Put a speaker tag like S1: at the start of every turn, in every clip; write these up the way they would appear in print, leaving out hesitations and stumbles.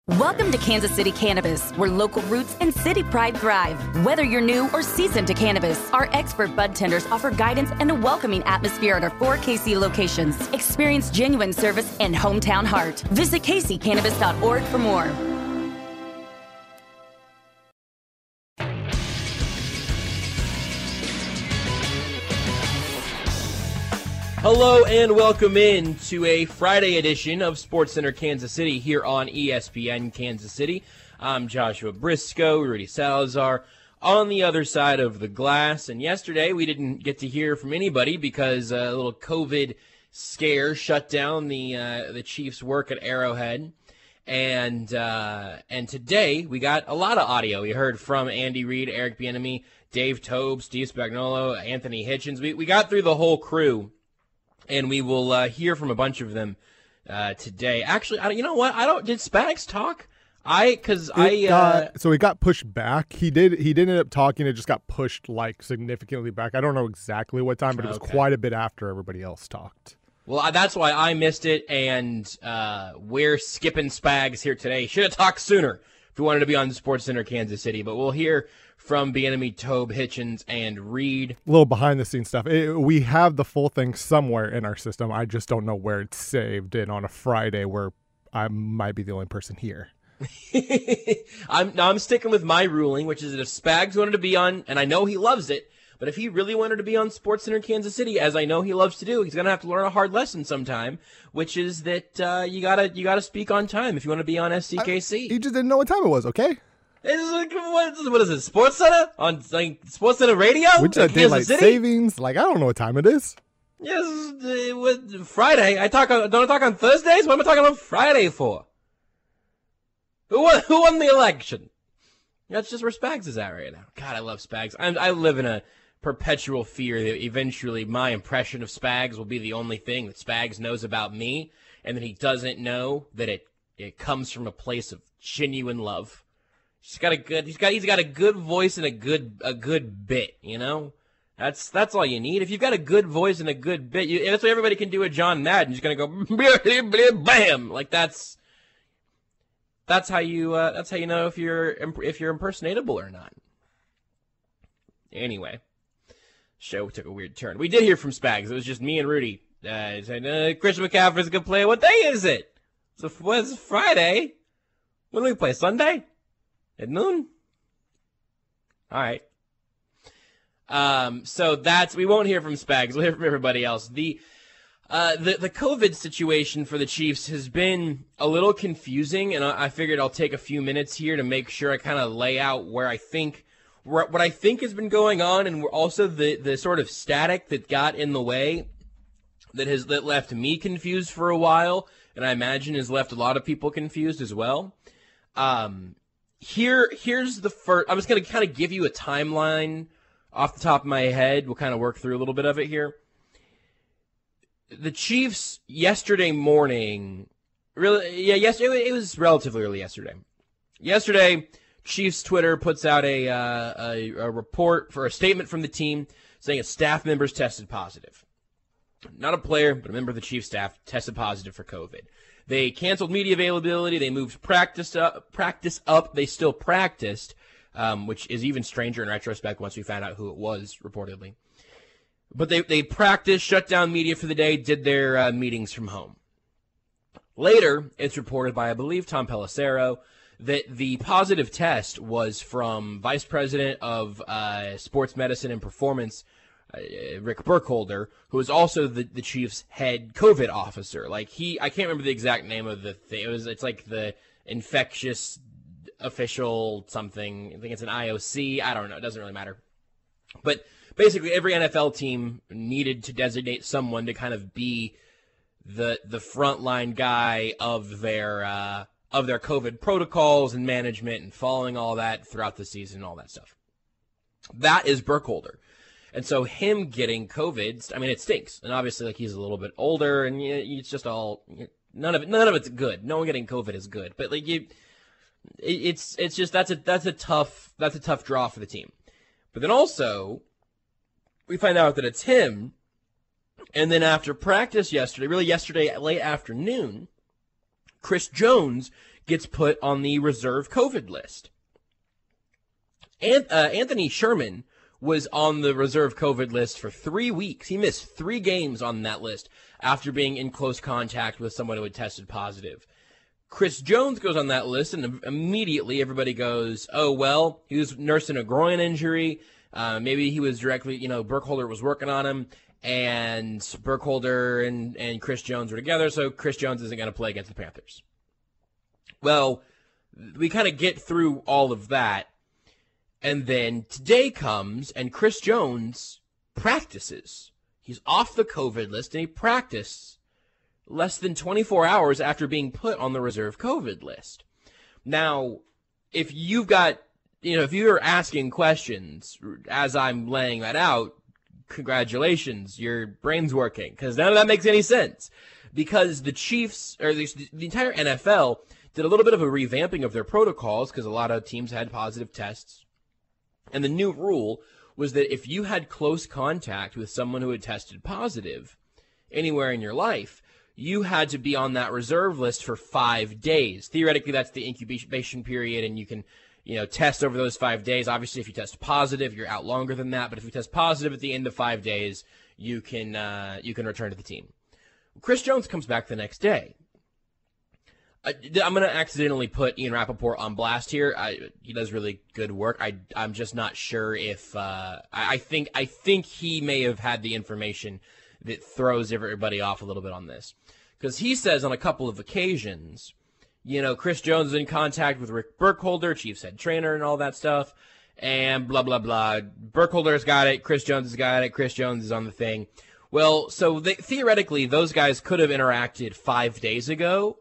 S1: Welcome to Kansas City Cannabis, where local roots and city pride thrive. Whether you're new or seasoned to cannabis, our expert bud tenders offer guidance and a welcoming atmosphere at our 4 KC locations. Experience genuine service and hometown heart. Visit kccannabis.org for more.
S2: Hello and welcome in to a Friday edition of SportsCenter Kansas City here on ESPN Kansas City. I'm Joshua Briscoe, Rudy Salazar on the other side of the glass. And yesterday we didn't get to hear from anybody because a little COVID scare shut down the Chiefs' work at Arrowhead. And today we got a lot of audio. We heard from Andy Reid, Eric Bieniemy, Dave Toub, Steve Spagnuolo, Anthony Hitchens. We got through the whole crew. And we will hear from a bunch of them today. Actually, you know what? Did Spags talk?
S3: So it got pushed back. He did end up talking. It just got pushed significantly back. I don't know exactly what time, but it was quite a bit after everybody else talked.
S2: Well, that's why I missed it, and we're skipping Spags here today. Should have talked sooner if we wanted to be on SportsCenter Kansas City. But we'll hear from Bieniemy, Toub, Hitchens, and Reid.
S3: A little behind-the-scenes stuff. We have the full thing somewhere in our system. I just don't know where it's saved in on a Friday where I might be the only person here.
S2: I'm sticking with my ruling, which is that if Spags wanted to be on, and I know he loves it, but if he really wanted to be on SportsCenter Kansas City, as I know he loves to do, he's going to have to learn a hard lesson sometime, which is that you gotta speak on time if you want to be on SCKC.
S3: He just didn't know what time it was, okay?
S2: What is it? SportsCenter on SportsCenter Radio?
S3: Which is daylight savings? I don't know what time it is.
S2: Yes, Friday. Don't I talk on Thursdays? What am I talking on Friday for? Who won the election? That's just where Spags is at right now. God, I love Spags. I live in a perpetual fear that eventually my impression of Spags will be the only thing that Spags knows about me, and that he doesn't know that it comes from a place of genuine love. He's got a good voice and a good bit, you know? That's all you need. If you've got a good voice and a good bit, that's what everybody can do with John Madden. Just gonna go bam, that's how you know if you're impersonatable or not. Anyway, show took a weird turn. We did hear from Spags. It was just me and Rudy. Saying Christian McCaffrey's a good player. What day is it? It's Friday. When do we play? Sunday? At noon? All right. So we won't hear from Spags. We'll hear from everybody else. The COVID situation for the Chiefs has been a little confusing, and I figured I'll take a few minutes here to make sure I kind of lay out what I think has been going on, and also the sort of static that got in the way that left me confused for a while, and I imagine has left a lot of people confused as well. Here's the first. I'm just going to kind of give you a timeline off the top of my head. We'll kind of work through a little bit of it here. The Chiefs yesterday morning, it was relatively early yesterday. Yesterday, Chiefs Twitter puts out a report for a statement from the team saying a staff member's tested positive. Not a player, but a member of the Chiefs staff tested positive for COVID. They canceled media availability. They moved practice up. They still practiced, which is even stranger in retrospect once we found out who it was, reportedly. But they practiced, shut down media for the day, did their meetings from home. Later, it's reported by, I believe, Tom Pelissero, that the positive test was from Vice President of Sports Medicine and Performance, Rick Burkholder, who is also the Chiefs' head COVID officer. I can't remember the exact name of the thing. It's like the infectious official something. I think it's an IOC. I don't know. It doesn't really matter. But basically, every NFL team needed to designate someone to kind of be the frontline guy of their COVID protocols and management and following all that throughout the season and all that stuff. That is Burkholder. And so him getting COVID, it stinks. And obviously, he's a little bit older, and it's just all none of it's good. No one getting COVID is good, but it's just that's a tough draw for the team. But then also, we find out that it's him, and then after practice yesterday, late afternoon, Chris Jones gets put on the reserve COVID list. And Anthony Sherman was on the reserve COVID list for 3 weeks. He missed 3 games on that list after being in close contact with someone who had tested positive. Chris Jones goes on that list, and immediately everybody goes, oh, well, he was nursing a groin injury. Maybe he was directly, Burkholder was working on him, and Burkholder and Chris Jones were together, so Chris Jones isn't going to play against the Panthers. Well, we kind of get through all of that, and then today comes, and Chris Jones practices. He's off the COVID list, and he practiced less than 24 hours after being put on the reserve COVID list. Now, if you've got, if you're asking questions as I'm laying that out, congratulations, your brain's working, because none of that makes any sense. Because the Chiefs, or the entire NFL, did a little bit of a revamping of their protocols, because a lot of teams had positive tests. And the new rule was that if you had close contact with someone who had tested positive anywhere in your life, you had to be on that reserve list for 5 days. Theoretically, that's the incubation period, and you can, test over those 5 days. Obviously, if you test positive, you're out longer than that. But if you test positive at the end of 5 days, you can return to the team. Chris Jones comes back the next day. I'm going to accidentally put Ian Rappaport on blast here. He does really good work. I'm just not sure if I think he may have had the information that throws everybody off a little bit on this. Because he says on a couple of occasions, Chris Jones is in contact with Rick Burkholder, Chiefs head trainer, and all that stuff, and blah, blah, blah. Burkholder's got it. Chris Jones has got it. Chris Jones is on the thing. Well, so theoretically, those guys could have interacted 5 days ago.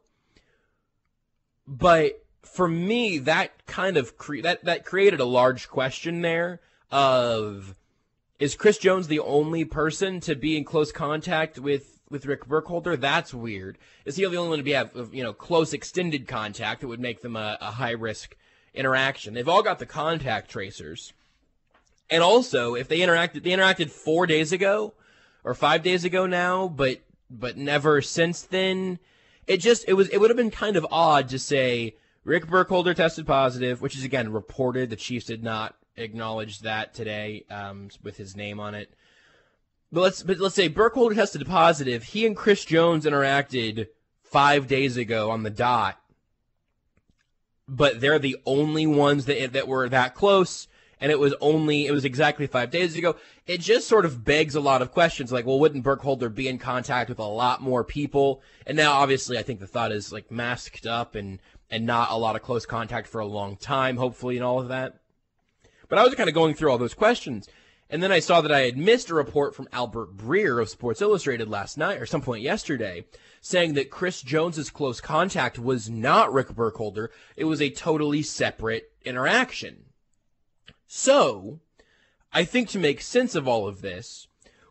S2: But for me, that kind of that created a large question there of, is Chris Jones the only person to be in close contact with Rick Burkholder? That's weird. Is he the only one to have close extended contact that would make them a high risk interaction? They've all got the contact tracers, and also if they interacted 4 days ago or 5 days ago now, but never since then. It would have been kind of odd to say Rick Burkholder tested positive, which is again reported. The Chiefs did not acknowledge that today with his name on it. But let's say Burkholder tested positive. He and Chris Jones interacted 5 days ago on the dot, but they're the only ones that were that close. And it was exactly 5 days ago. It just sort of begs a lot of questions, like, well, wouldn't Burkholder be in contact with a lot more people? And now, obviously, I think the thought is, like, masked up and not a lot of close contact for a long time, hopefully, and all of that. But I was kind of going through all those questions. And then I saw that I had missed a report from Albert Breer of Sports Illustrated last night, or some point yesterday, saying that Chris Jones's close contact was not Rick Burkholder. It was a totally separate interaction. So, I think to make sense of all of this,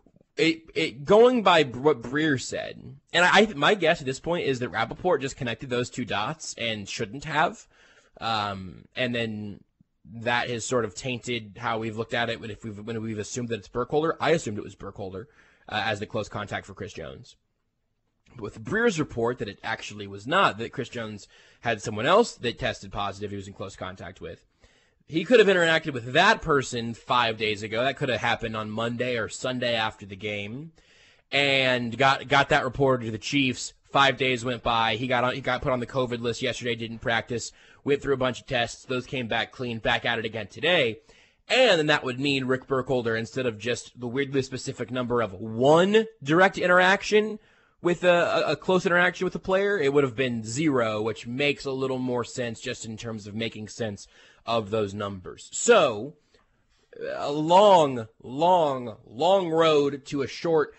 S2: going by what Breer said, and my guess at this point is that Rappaport just connected those two dots and shouldn't have, and then that has sort of tainted how we've looked at it when we've assumed that it's Burkholder. I assumed it was Burkholder as the close contact for Chris Jones. But with Breer's report that it actually was not, that Chris Jones had someone else that tested positive he was in close contact with, he could have interacted with that person 5 days ago. That could have happened on Monday or Sunday after the game, and got that reported to the Chiefs. 5 days went by. He got put on the COVID list yesterday. Didn't practice. Went through a bunch of tests. Those came back clean. Back at it again today, and then that would mean Rick Burkholder, instead of just the weirdly specific number of one direct interaction with a close interaction with a player, it would have been 0, which makes a little more sense just in terms of making sense of those numbers. So, a long road to a short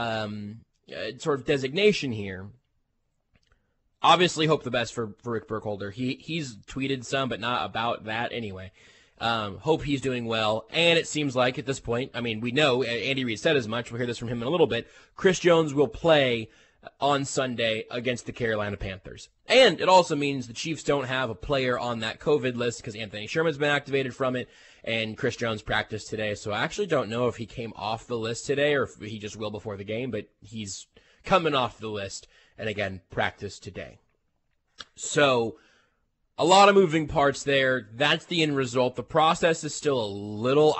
S2: sort of designation here. Obviously, hope the best for Rick Burkholder. He's tweeted some, but not about that anyway. Hope he's doing well. And it seems like at this point, I mean, we know, Andy Reid said as much, we'll hear this from him in a little bit, Chris Jones will play on Sunday against the Carolina Panthers. And it also means the Chiefs don't have a player on that COVID list because Anthony Sherman's been activated from it, and Chris Jones practiced today. So I actually don't know if he came off the list today or if he just will before the game, but he's coming off the list and, again, practiced today. So A lot of moving parts there. That's the end result. The process is still a little.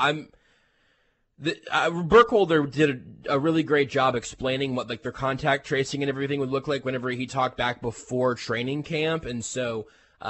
S2: Burkholder did a really great job explaining what like their contact tracing and everything would look like whenever he talked back before training camp, and so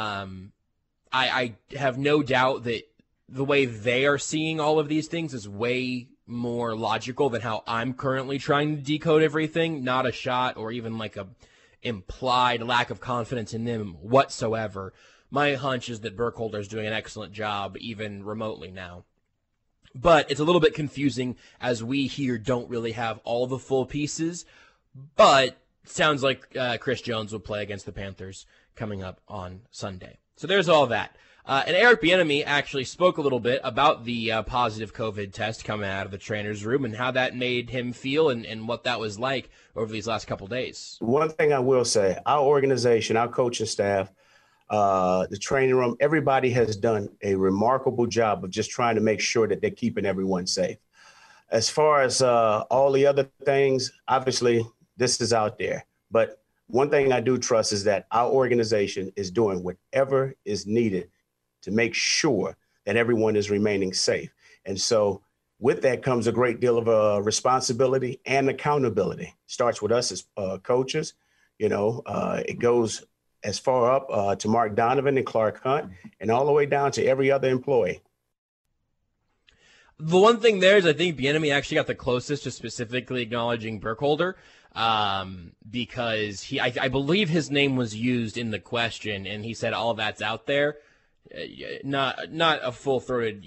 S2: I have no doubt that the way they are seeing all of these things is way more logical than how I'm currently trying to decode everything. Not a shot or even like a implied lack of confidence in them whatsoever. My hunch is that Burkholder is doing an excellent job even remotely now. But it's a little bit confusing as we here don't really have all the full pieces. But sounds like Chris Jones will play against the Panthers coming up on Sunday. So there's all that. And Eric Bieniemy actually spoke a little bit about the positive COVID test coming out of the trainer's room and how that made him feel and what that was like over these last couple days.
S4: One thing I will say, our organization, our coaching staff, the training room, everybody has done a remarkable job of just trying to make sure that they're keeping everyone safe. As far as all the other things, obviously this is out there. But one thing I do trust is that our organization is doing whatever is needed to make sure that everyone is remaining safe. And so with that comes a great deal of responsibility and accountability. Starts with us as coaches. It goes as far up to Mark Donovan and Clark Hunt and all the way down to every other employee.
S2: The one thing there is I think Bieniemy actually got the closest to specifically acknowledging Burkholder because I believe his name was used in the question and he said all that's out there. Not a full-throated,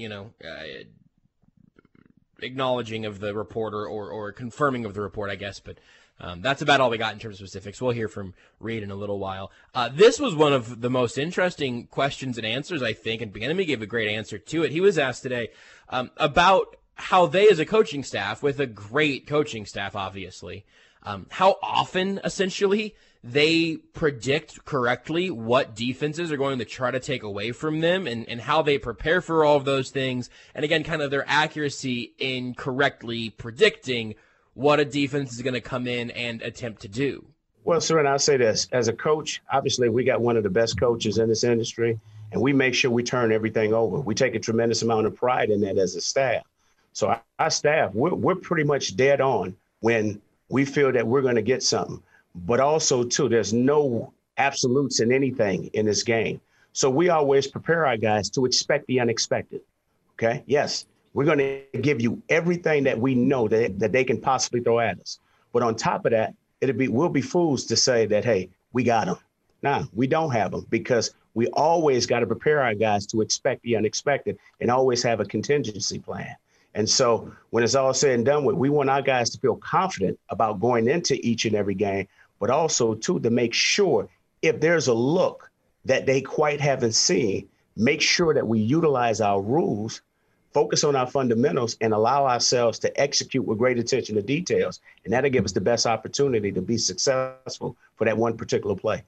S2: acknowledging of the reporter or confirming of the report, I guess. But that's about all we got in terms of specifics. We'll hear from Reed in a little while. This was one of the most interesting questions and answers, I think, and Bieniemy gave a great answer to it. He was asked today about how they, as a coaching staff, with a great coaching staff, obviously, how often, essentially, they predict correctly what defenses are going to try to take away from them and how they prepare for all of those things. And again, kind of their accuracy in correctly predicting what a defense is going to come in and attempt to do.
S4: Well, sir, and I'll say this. As a coach, obviously we got one of the best coaches in this industry, and we make sure we turn everything over. We take a tremendous amount of pride in that as a staff. So our staff, we're pretty much dead on when we feel that we're going to get something. But also, too, there's no absolutes in anything in this game. So we always prepare our guys to expect the unexpected. Okay? Yes, we're going to give you everything that we know that they can possibly throw at us. But on top of that, we'll be fools to say that, hey, we got them. Nah, we don't have them because we always got to prepare our guys to expect the unexpected and always have a contingency plan. And so when it's all said and done with, we want our guys to feel confident about going into each and every game, but also, too, to make sure if there's a look that they quite haven't seen, make sure that we utilize our rules, focus on our fundamentals, and allow ourselves to execute with great attention to details. And that'll give us the best opportunity to be successful for that one particular play.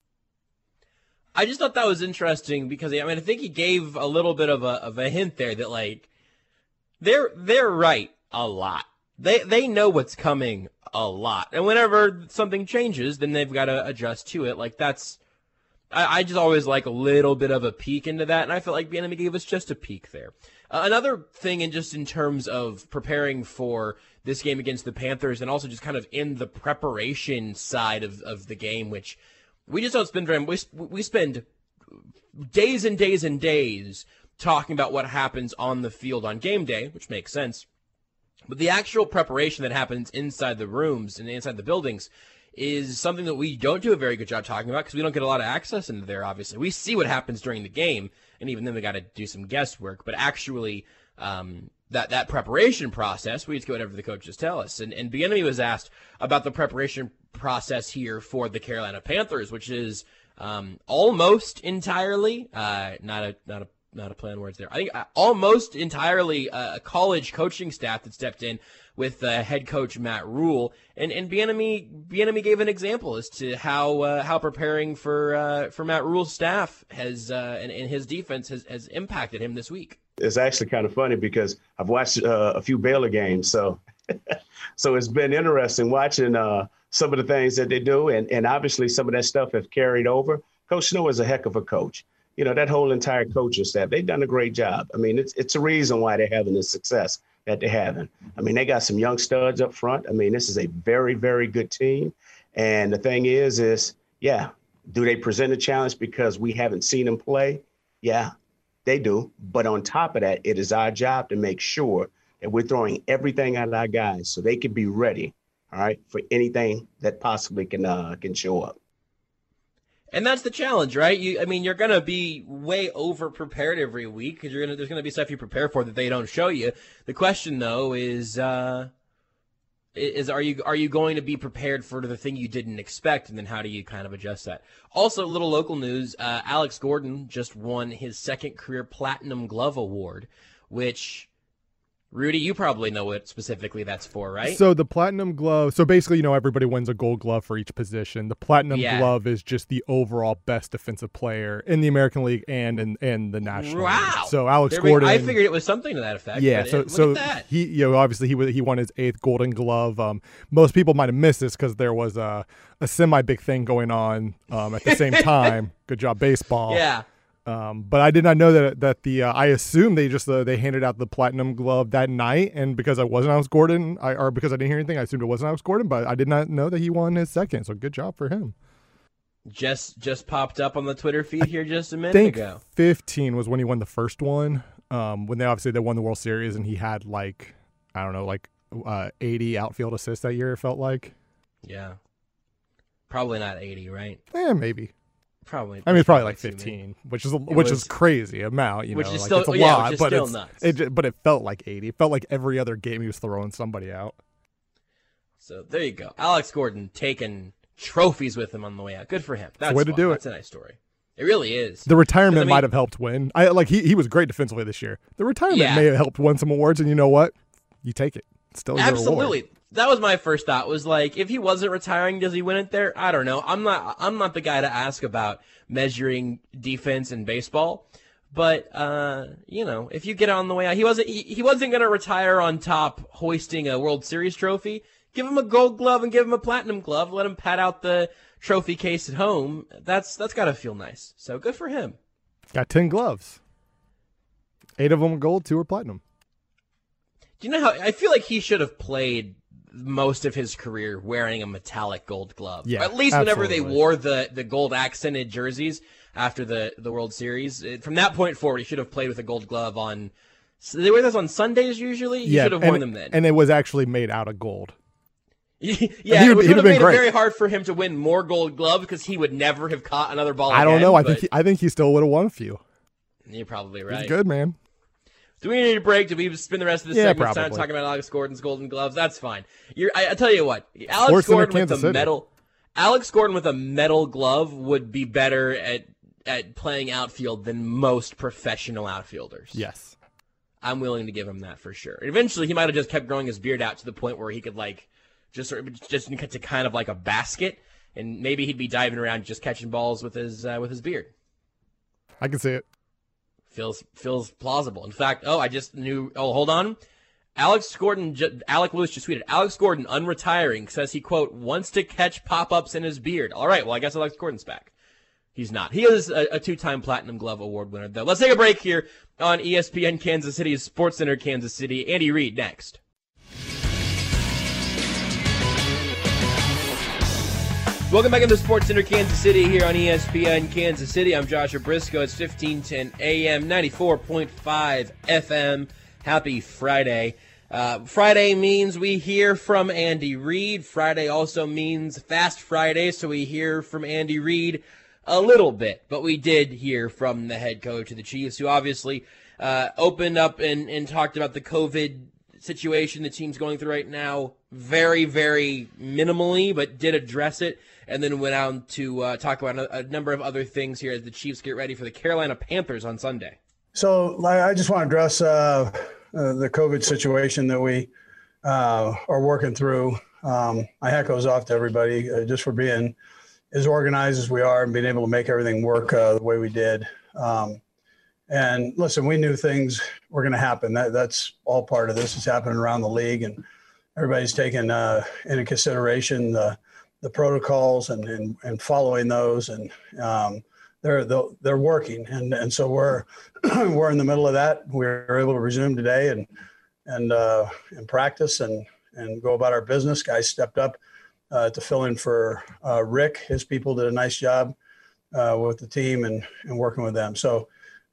S2: I just thought that was interesting because, I think he gave a little bit of a hint there that, like, they're right a lot. They know what's coming a lot. And whenever something changes, then they've got to adjust to it. Like, that's – I just always like a little bit of a peek into that, and I feel like Bieniemy gave us just a peek there. Another thing, and just in terms of preparing for this game against the Panthers and also just kind of in the preparation side of the game, which we just don't spend very much. We spend days and days and days talking about what happens on the field on game day, which makes sense. But the actual preparation that happens inside the rooms and inside the buildings is something that we don't do a very good job talking about because we don't get a lot of access into there, obviously. We see what happens during the game, and even then we got to do some guesswork. But actually, that preparation process, we just get whatever the coaches tell us. And Bieniemy was asked about the preparation process here for the Carolina Panthers, which is almost entirely, not a play on words there. I think almost entirely a college coaching staff that stepped in with head coach Matt Rule, and Bieniemy gave an example as to how preparing for Matt Rule's staff has and his defense has impacted him this week.
S4: It's actually kind of funny because I've watched a few Baylor games, so it's been interesting watching some of the things that they do, and obviously some of that stuff has carried over. Coach Snow is a heck of a coach. that whole entire coaching staff, they've done a great job. I mean, it's a reason why they're having the success that they're having. I mean, they got some young studs up front. I mean, this is a very, very good team. And the thing is, yeah, do they present a challenge because we haven't seen them play? Yeah, they do. But on top of that, it is our job to make sure that we're throwing everything at our guys so they can be ready, all right, for anything that possibly can show up.
S2: And that's the challenge, right? You're going to be way over prepared every week because there's going to be stuff you prepare for that they don't show you. The question, though, is are you going to be prepared for the thing you didn't expect, and then how do you kind of adjust that? Also, a little local news: Alex Gordon just won his second career Platinum Glove Award, which, Rudy, you probably know what specifically that's for, right?
S3: So the Platinum Glove, so basically, everybody wins a gold glove for each position. The Platinum Glove is just the overall best defensive player in the American League and in the National League. So Alex Gordon,
S2: I figured it was something to that effect.
S3: Yeah,
S2: but
S3: so
S2: look at that.
S3: he obviously he won his 8th Golden Glove. Most people might have missed this because there was a semi big thing going on at the same time. Good job, baseball.
S2: Yeah.
S3: But I did not know that the I assumed they handed out the Platinum Glove that night, and because I wasn't Alex Gordon, or because I didn't hear anything, I assumed it wasn't Alex Gordon. But I did not know that he won his second. So good job for him.
S2: Just popped up on the Twitter feed here just a minute ago.
S3: 15 was when he won the first one. When they won the World Series, and he had 80 outfield assists that year. It felt like.
S2: Yeah. Probably not 80, right?
S3: Maybe.
S2: Probably.
S3: I mean, it's probably like 15, which is crazy amount.
S2: Which is
S3: like
S2: still,
S3: it's a lot,
S2: which is
S3: but
S2: still
S3: it's
S2: nuts.
S3: But it felt like 80. It felt like every other game he was throwing somebody out.
S2: So there you go, Alex Gordon taking trophies with him on the way out. Good for him. That's
S3: the way to do it.
S2: That's a nice story. It really is.
S3: The retirement might have helped win. He was great defensively this year. The retirement may have helped win some awards, and you know what? You take it. It's still your
S2: absolutely.
S3: Award.
S2: That was my first thought. Was like, if he wasn't retiring, does he win it there? I don't know. I'm not the guy to ask about measuring defense in baseball. But if you get on the way out, he wasn't going to retire on top, hoisting a World Series trophy. Give him a Gold Glove and give him a Platinum Glove. Let him pat out the trophy case at home. That's got to feel nice. So good for him.
S3: Got 10 gloves. 8 of them are gold, 2 are platinum.
S2: Do you know how I feel like he should have played most of his career wearing a metallic gold glove?
S3: Yeah,
S2: at least whenever they wore the gold accented jerseys after the World Series. From that point forward, he should have played with a gold glove on. So they wear those on Sundays usually. He should have worn them then.
S3: And it was actually made out of gold.
S2: Yeah, it would have made it very hard for him to win more gold gloves because he would never have caught another ball again.
S3: I don't know. I think he still would have won a few.
S2: You're probably right.
S3: He's good, man.
S2: Do we need a break? Do we spend the rest of the segment time talking about Alex Gordon's Golden Gloves? That's fine. I tell you what, Alex Gordon with a metal glove would be better at playing outfield than most professional outfielders.
S3: Yes.
S2: I'm willing to give him that for sure. Eventually, he might have just kept growing his beard out to the point where he could just to kind of like a basket, and maybe he'd be diving around just catching balls with his beard.
S3: I can see it.
S2: Feels plausible. In fact, I just knew. Oh, hold on. Alec Lewis just tweeted, Alex Gordon, unretiring, says he, quote, wants to catch pop-ups in his beard. All right, well, I guess Alex Gordon's back. He's not. He is a 2-time Platinum Glove Award winner, though. Let's take a break here on ESPN Kansas City's Sports Center Kansas City. Andy Reid next. Welcome back into Sports Center Kansas City here on ESPN Kansas City. I'm Joshua Briscoe. It's 1510 AM, 94.5 FM. Happy Friday. Friday means we hear from Andy Reid. Friday also means Fast Friday, so we hear from Andy Reid a little bit. But we did hear from the head coach of the Chiefs, who obviously opened up and talked about the COVID situation the team's going through right now very, very minimally, but did address it, and then went out to talk about a number of other things here as the Chiefs get ready for the Carolina Panthers on Sunday. So
S5: I just want to address the COVID situation that we are working through. My hat goes off to everybody just for being as organized as we are and being able to make everything work the way we did. And listen, we knew things were going to happen. That's all part of this. It's happening around the league, and everybody's taking into consideration the protocols and following those. And they're working, and so we're we're in the middle of that. We were able to resume today and practice and go about our business. Guys stepped up to fill in for Rick. His people did a nice job with the team and working with them. So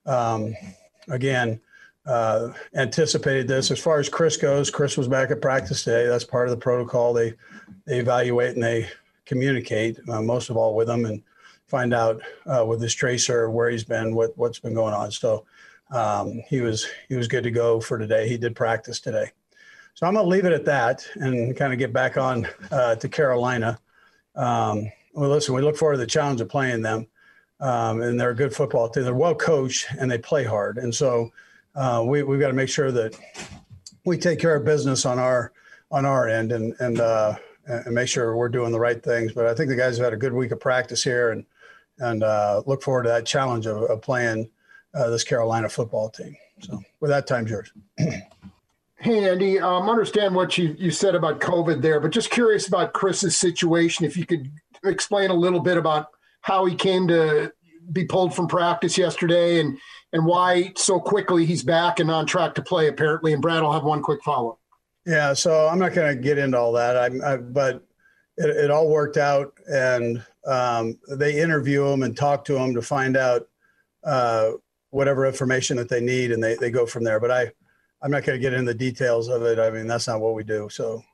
S5: again, anticipated this. As far as Chris goes, Chris was back at practice today. That's part of the protocol. They evaluate and they communicate most of all with him and find out with his tracer where he's been, what's been going on. So he was good to go for today. He did practice today. So I'm going to leave it at that and kind of get back on to Carolina. Well, listen, we look forward to the challenge of playing them. And they're a good football team. They're well coached and they play hard. And so we've got to make sure that we take care of business on our end and make sure we're doing the right things. But I think the guys have had a good week of practice here and look forward to that challenge of playing this Carolina football team. So with that, time's yours.
S6: Hey, Andy, understand what you said about COVID there, but just curious about Chris's situation. If you could explain a little bit about how he came to be pulled from practice yesterday and why so quickly he's back and on track to play, apparently. And Brad will have one quick follow-up.
S5: Yeah, so I'm not going to get into all that, but it all worked out, and they interview him and talk to him to find out whatever information that they need, and they go from there. But I'm not going to get into the details of it. I mean, that's not what we do. So,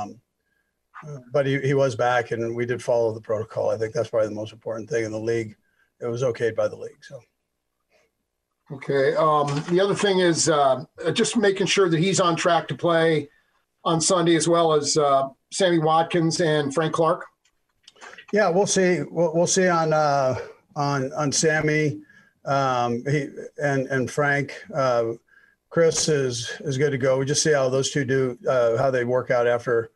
S5: but he was back, and we did follow the protocol. I think that's probably the most important thing in the league. It was okayed by the league. So.
S6: Okay. The other thing is just making sure that he's on track to play on Sunday, as well as Sammy Watkins and Frank Clark.
S5: Yeah, we'll see. We'll see on Sammy and Frank. Chris is good to go. We just see how those two do, how they work out after,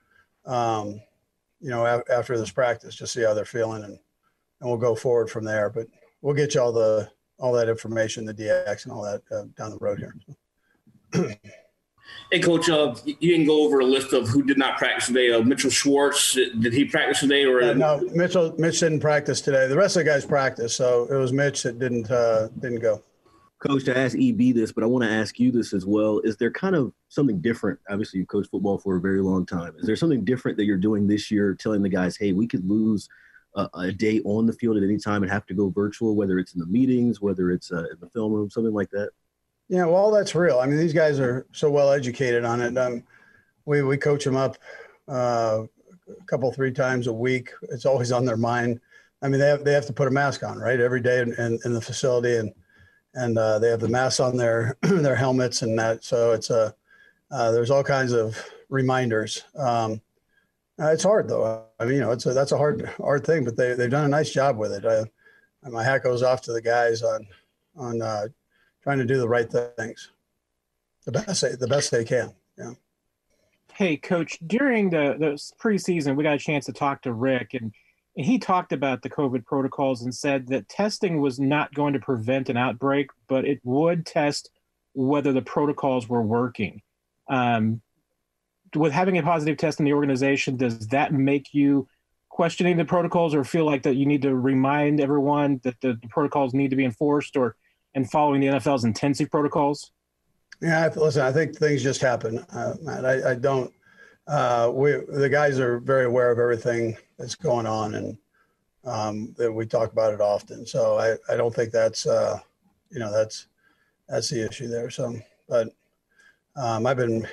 S5: after this practice. Just see how they're feeling, and we'll go forward from there. But we'll get you all that information, the DX and all that down the road here.
S7: Hey, Coach, you didn't go over a list of who did not practice today. Mitchell Schwartz, did he practice today? Or
S5: no, Mitch didn't practice today. The rest of the guys practiced, so it was Mitch that didn't go.
S8: Coach, I asked EB this, but I want to ask you this as well. Is there kind of something different? Obviously, you've coached football for a very long time. Is there something different that you're doing this year, telling the guys, hey, we could lose a day on the field at any time and have to go virtual, whether it's in the meetings, whether it's in the film room, something like that?
S5: Yeah, well, that's real. I mean, these guys are so well educated on it. We coach them up a couple, 3 times a week. It's always on their mind. I mean, they have to put a mask on, right, every day in the facility, and they have the masks on their helmets and that. So it's there's all kinds of reminders. It's hard though. I mean, that's a hard thing, but they've done a nice job with it. My hat goes off to the guys on trying to do the right things, the best they can. Yeah.
S9: Hey, Coach, during the preseason, we got a chance to talk to Rick, and he talked about the COVID protocols and said that testing was not going to prevent an outbreak, but it would test whether the protocols were working. With having a positive test in the organization, does that make you questioning the protocols or feel like that you need to remind everyone that the protocols need to be enforced and following the NFL's intensive protocols?
S5: Yeah, listen, I think things just happen, Matt. I don't. The guys are very aware of everything that's going on, and that we talk about it often. So I don't think that's that's the issue there. So, but I've been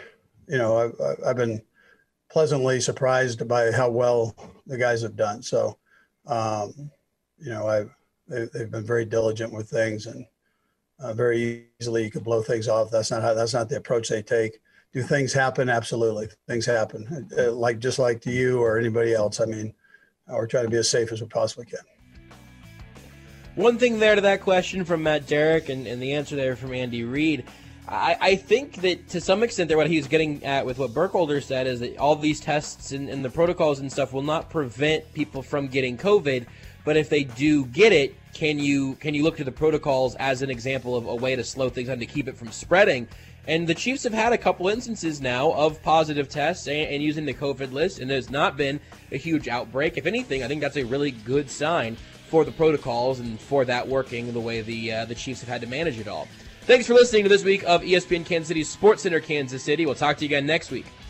S5: pleasantly surprised by how well the guys have done. So, they've been very diligent with things, and very easily you could blow things off. That's not the approach they take. Do things happen? Absolutely. Things happen, just like to you or anybody else. I mean, we're trying to be as safe as we possibly can.
S2: One thing there to that question from Matt Derrick and the answer there from Andy Reid, I think that to some extent there what he was getting at with what Burkholder said is that all these tests and the protocols and stuff will not prevent people from getting COVID, but if they do get it, can you look to the protocols as an example of a way to slow things down to keep it from spreading? And the Chiefs have had a couple instances now of positive tests and using the COVID list, and there's not been a huge outbreak. If anything, I think that's a really good sign for the protocols and for that working the way the Chiefs have had to manage it all. Thanks for listening to this week of ESPN Kansas City Sports Center Kansas City. We'll talk to you again next week.